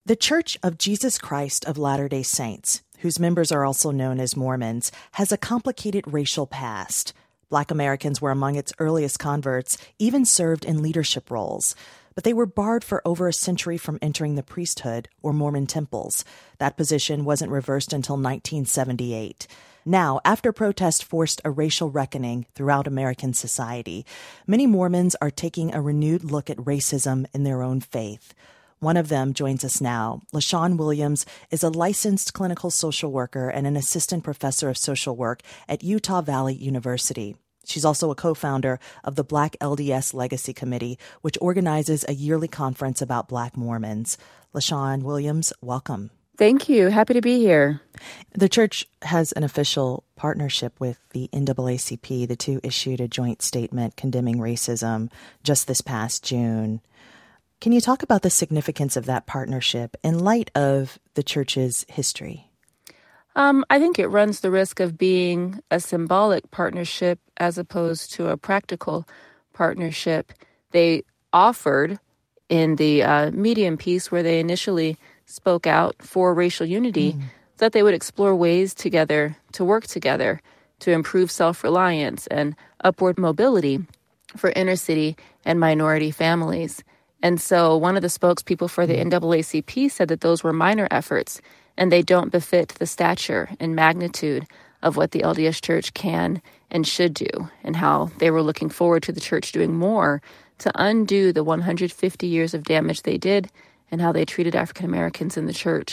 The Church of Jesus Christ of Latter-day Saints, whose members are also known as Mormons, has a complicated racial past. Black Americans were among its earliest converts, even served in leadership roles. But they were barred for over a century from entering the priesthood or Mormon temples. That position wasn't reversed until 1978. Now, after protest forced a racial reckoning throughout American society, many Mormons are taking a renewed look at racism in their own faith. One of them joins us now. LaShawn Williams is a licensed clinical social worker and an assistant professor of social work at Utah Valley University. She's also a co-founder of the Black LDS Legacy Committee, which organizes a yearly conference about Black Mormons. LaShawn Williams, welcome. Thank you. Happy to be here. The church has an official partnership with the NAACP. The two issued a joint statement condemning racism just this past June. Can you talk about the significance of that partnership in light of the church's history? I think it runs the risk of being a symbolic partnership as opposed to a practical partnership. They offered in the Medium piece where they initially spoke out for racial unity that they would explore ways together to work together to improve self-reliance and upward mobility for inner city and minority families. And so one of the spokespeople for the NAACP said that those were minor efforts and they don't befit the stature and magnitude of what the LDS Church can and should do, and how they were looking forward to the church doing more to undo the 150 years of damage they did and how they treated African Americans in the church.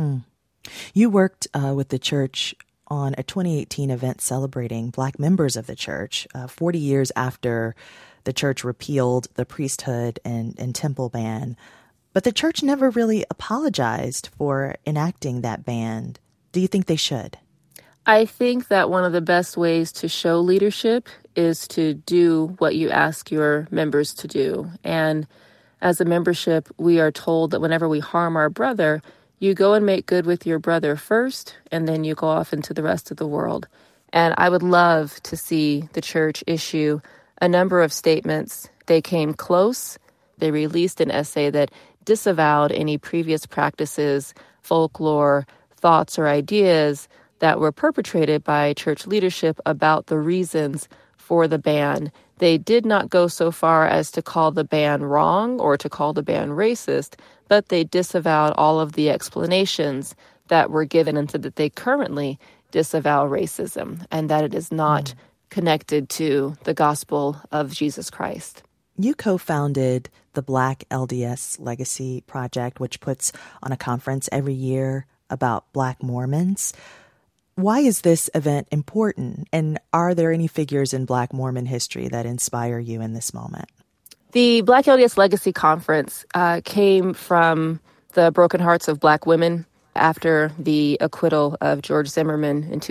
You worked with the church on a 2018 event celebrating Black members of the church, 40 years after the church repealed the priesthood and temple ban. But the church never really apologized for enacting that ban. Do you think they should? I think that one of the best ways to show leadership is to do what you ask your members to do. And as a membership, we are told that whenever we harm our brother, you go and make good with your brother first, and then you go off into the rest of the world. And I would love to see the church issue a number of statements. They came close. They released an essay that disavowed any previous practices, folklore, thoughts, or ideas that were perpetrated by church leadership about the reasons for the ban. They did not go so far as to call the ban wrong or to call the ban racist, but they disavowed all of the explanations that were given and said that they currently disavow racism and that it is not connected to the gospel of Jesus Christ. You co-founded the Black LDS Legacy Project, which puts on a conference every year about Black Mormons. Why is this event important? And are there any figures in Black Mormon history that inspire you in this moment? The Black LDS Legacy Conference came from the broken hearts of Black women after the acquittal of George Zimmerman in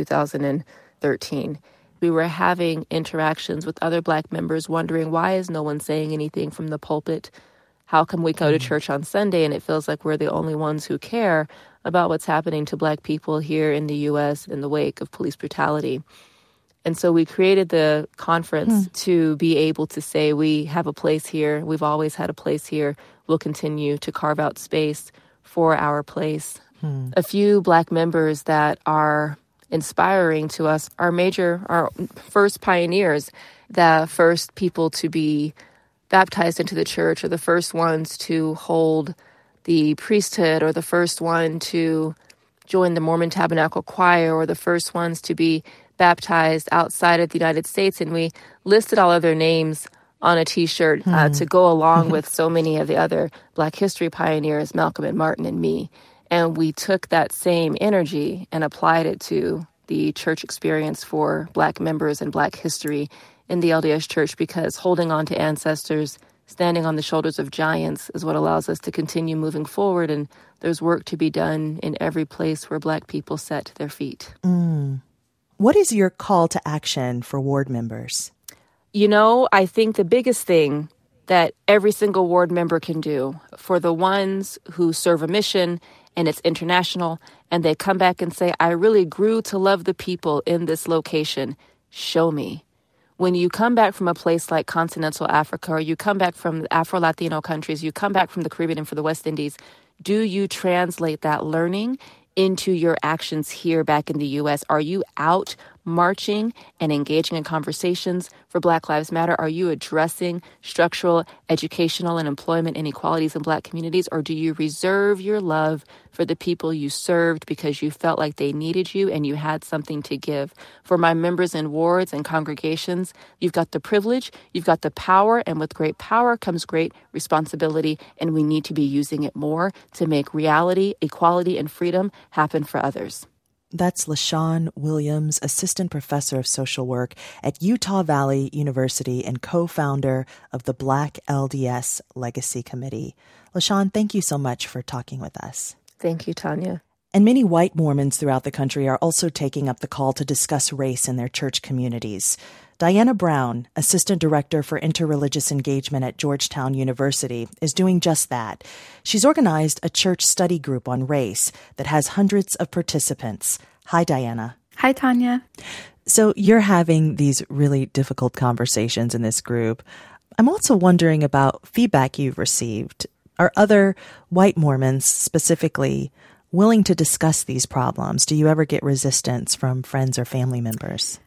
2013. We were having interactions with other Black members wondering, why is no one saying anything from the pulpit? How come we go to church on Sunday and it feels like we're the only ones who care about what's happening to Black people here in the U.S. in the wake of police brutality? And so we created the conference to be able to say we have a place here. We've always had a place here. We'll continue to carve out space for our place. A few Black members that are inspiring to us, our first pioneers, the first people to be baptized into the church, or the first ones to hold the priesthood, or the first one to join the Mormon Tabernacle Choir, or the first ones to be baptized outside of the United States. And we listed all of their names on a T-shirt to go along with so many of the other Black history pioneers, Malcolm and Martin and me. And we took that same energy and applied it to the church experience for Black members and Black history in the LDS Church, because holding on to ancestors, standing on the shoulders of giants is what allows us to continue moving forward. And there's work to be done in every place where Black people set their feet. What is your call to action for ward members? You know, I think the biggest thing that every single ward member can do for the ones who serve a mission and it's international, and they come back and say, I really grew to love the people in this location. Show me. When you come back from a place like continental Africa, or you come back from the Afro-Latino countries, you come back from the Caribbean and from the West Indies, do you translate that learning into your actions here back in the U.S.? Are you out marching and engaging in conversations for Black Lives Matter? Are you addressing structural, educational, and employment inequalities in Black communities? Or do you reserve your love for the people you served because you felt like they needed you and you had something to give? For my members in wards and congregations, you've got the privilege, you've got the power, and with great power comes great responsibility, and we need to be using it more to make reality, equality, and freedom happen for others. That's LaShawn Williams, Assistant Professor of Social Work at Utah Valley University and co-founder of the Black LDS Legacy Committee. LaShawn, thank you so much for talking with us. Thank you, Tanya. And many white Mormons throughout the country are also taking up the call to discuss race in their church communities. Diana Brown, Assistant Director for Interreligious Engagement at Georgetown University, is doing just that. She's organized a church study group on race that has hundreds of participants. Hi, Diana. Hi, Tanya. So you're having these really difficult conversations in this group. I'm also wondering about feedback you've received. Are other white Mormons specifically willing to discuss these problems? Do you ever get resistance from friends or family members?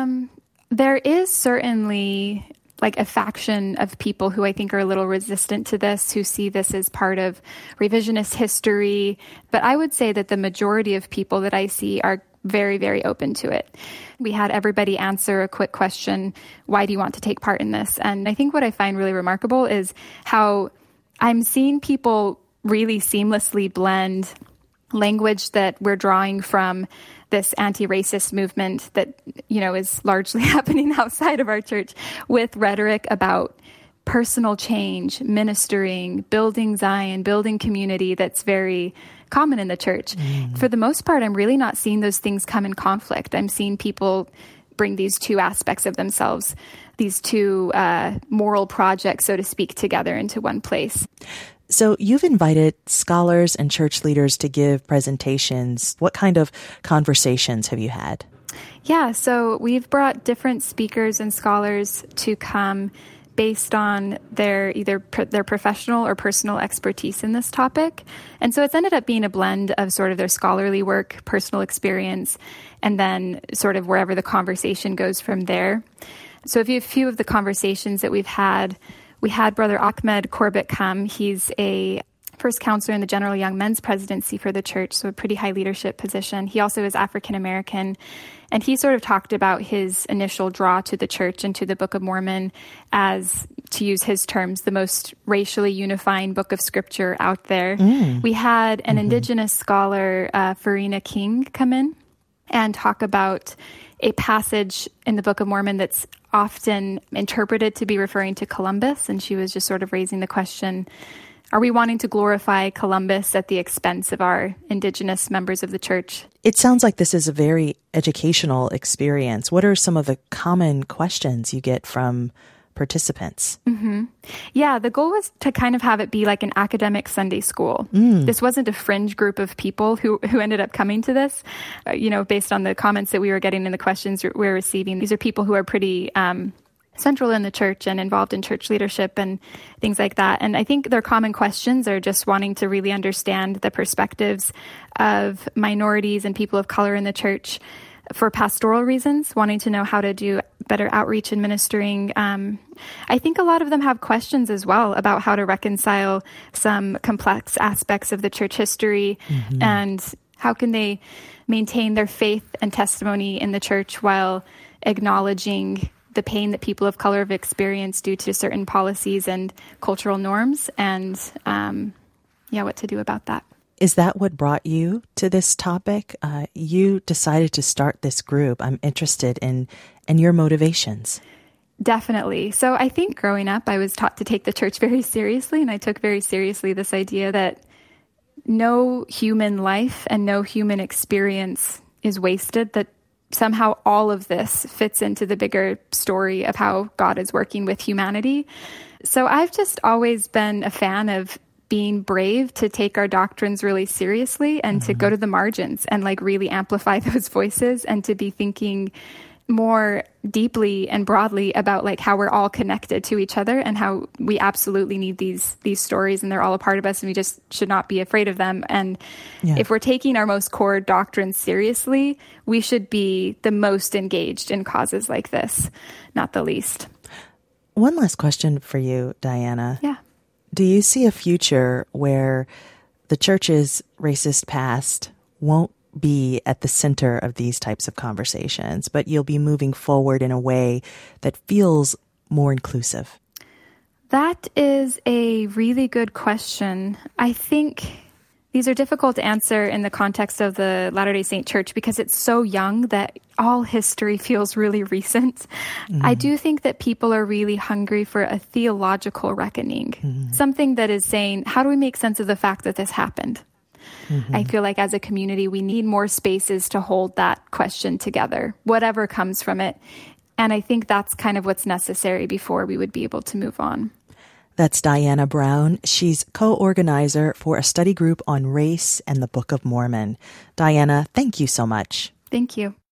There is certainly like a faction of people who I think are a little resistant to this, who see this as part of revisionist history. But I would say that the majority of people that I see are very, very open to it. We had everybody answer a quick question, why do you want to take part in this? And I think what I find really remarkable is how I'm seeing people really seamlessly blend language that we're drawing from this anti-racist movement that, is largely happening outside of our church with rhetoric about personal change, ministering, building Zion, building community that's very common in the church. For the most part, I'm really not seeing those things come in conflict. I'm seeing people bring these two aspects of themselves, these two moral projects, so to speak, together into one place. So you've invited scholars and church leaders to give presentations. What kind of conversations have you had? Yeah, so we've brought different speakers and scholars to come based on their professional or personal expertise in this topic. And so it's ended up being a blend of sort of their scholarly work, personal experience, and then sort of wherever the conversation goes from there. So a few of the conversations that we've had, we had Brother Ahmed Corbett come. He's a first counselor in the General Young Men's Presidency for the church, so a pretty high leadership position. He also is African American, and he sort of talked about his initial draw to the church and to the Book of Mormon as, to use his terms, the most racially unifying book of scripture out there. We had an Indigenous scholar, Farina King, come in and talk about a passage in the Book of Mormon that's often interpreted to be referring to Columbus, and she was just sort of raising the question, are we wanting to glorify Columbus at the expense of our Indigenous members of the church? It sounds like this is a very educational experience. What are some of the common questions you get from participants? Yeah, the goal was to kind of have it be like an academic Sunday school. This wasn't a fringe group of people who ended up coming to this, based on the comments that we were getting and the questions we were receiving. These are people who are pretty central in the church and involved in church leadership and things like that. And I think their common questions are just wanting to really understand the perspectives of minorities and people of color in the church for pastoral reasons, wanting to know how to do better outreach and ministering. I think a lot of them have questions as well about how to reconcile some complex aspects of the church history and how can they maintain their faith and testimony in the church while acknowledging the pain that people of color have experienced due to certain policies and cultural norms, and what to do about that. Is that what brought you to this topic? You decided to start this group. I'm interested in your motivations. Definitely. So I think growing up, I was taught to take the church very seriously, and I took very seriously this idea that no human life and no human experience is wasted, that somehow all of this fits into the bigger story of how God is working with humanity. So I've just always been a fan of being brave to take our doctrines really seriously and to go to the margins and like really amplify those voices and to be thinking more deeply and broadly about like how we're all connected to each other and how we absolutely need these stories and they're all a part of us and we just should not be afraid of them. And if we're taking our most core doctrines seriously, we should be the most engaged in causes like this, not the least. One last question for you, Diana. Yeah. Do you see a future where the church's racist past won't be at the center of these types of conversations, but you'll be moving forward in a way that feels more inclusive? That is a really good question. I think these are difficult to answer in the context of the Latter-day Saint Church because it's so young that all history feels really recent. Mm-hmm. I do think that people are really hungry for a theological reckoning, something that is saying, how do we make sense of the fact that this happened? I feel like as a community, we need more spaces to hold that question together, whatever comes from it. And I think that's kind of what's necessary before we would be able to move on. That's Diana Brown. She's co-organizer for a study group on race and the Book of Mormon. Diana, thank you so much. Thank you.